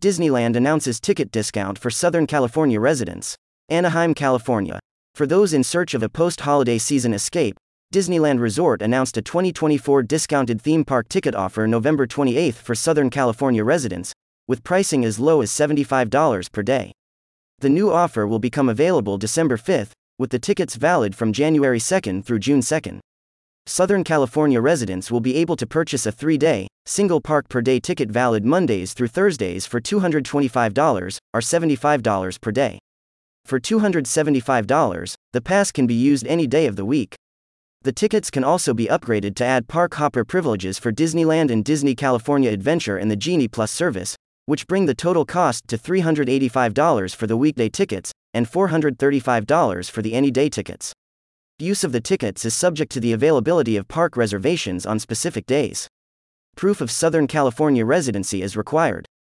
Disneyland announces ticket discount for Southern California residents. Anaheim, California. For those in search of a post-holiday season escape, Disneyland Resort announced a 2024 discounted theme park ticket offer November 28 for Southern California residents, with pricing as low as $75 per day. The new offer will become available December 5, with the tickets valid from January 2 through June 2. Southern California residents will be able to purchase a 3-day, single park per day ticket valid Mondays through Thursdays for $225, or $75 per day. For $275, the pass can be used any day of the week. The tickets can also be upgraded to add park hopper privileges for Disneyland and Disney California Adventure and the Genie Plus service, which bring the total cost to $385 for the weekday tickets, and $435 for the any-day tickets. Use of the tickets is subject to the availability of park reservations on specific days. Proof of Southern California residency is required.